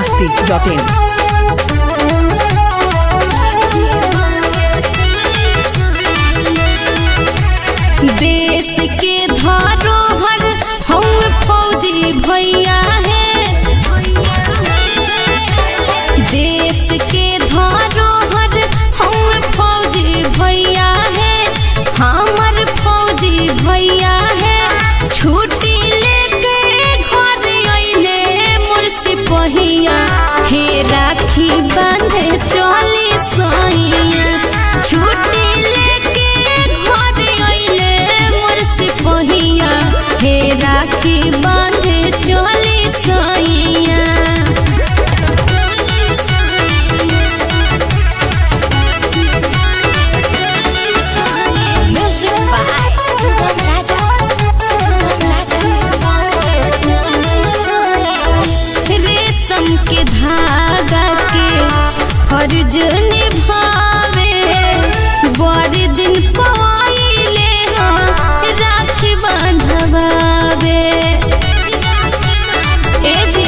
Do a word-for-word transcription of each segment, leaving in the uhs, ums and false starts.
मस्ती dot इन। देश के धरोहर हम फौजी भैया है, देश के धरोहर हम फौजी भैया है, हमर फौजी भैया है। छुट्टी लेके घर अइले मोर सिपहिया, हे राखी बांधे चली सैया। छुट्टी लेके घर अइले मोर सिपहिया, हे राखी बांधे चली सैया। रेशम के धागा के फर्ज निभावे, बड़े दिन पवाइले राखी बांधवावे। ए जी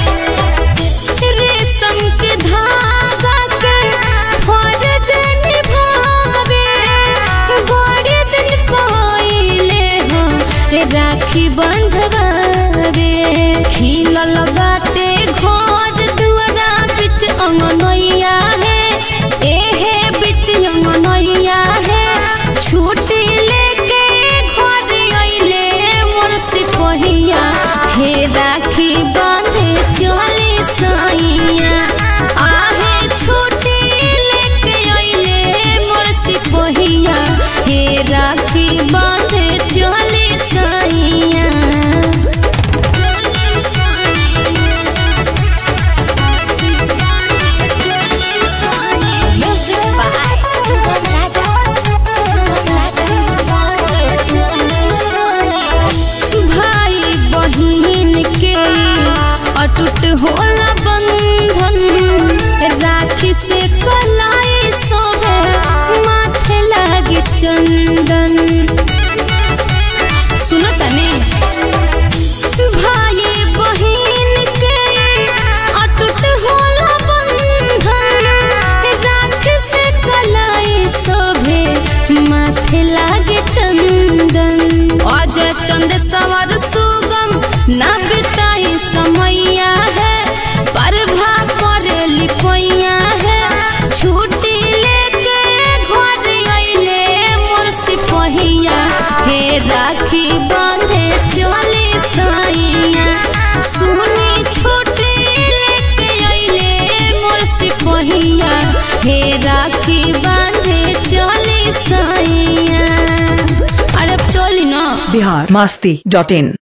रेशम के धागा के फर्ज निभावे, बड़े दिन पवाइले राखी बांधवावे। खिलल बाटे घर दुआरा बिच अंगनैया है, एहे बिच अंगनैया है। छुट्टी लेके घर अइले मोर सिपहिया, हे राखी बांधे चली सैया। आहे छुट्टी लेके अइले मोर सिपहिया, हे राखी बांधे चली सैया। अटूट होला बंधन, राखी से कलाई सोहे माथे लागे चंदन। सुनो तने भाई बहिन के अटूट होला बंधन, राखी से कलाई सोहे माथे लागे चंदन। अजय चंद सवर सुगम ना बिताई समैया है, परभा करेली पैया है। छुट्टी लेके घर अइले मोर सिपहिया, हे राखी बांधे चली सैया। सुनी छुट्टी लेके अइले मोर सिपहिया, हे राखी बांधे चली सैया। अरे चली ना। बिहार मस्ती डॉट इन।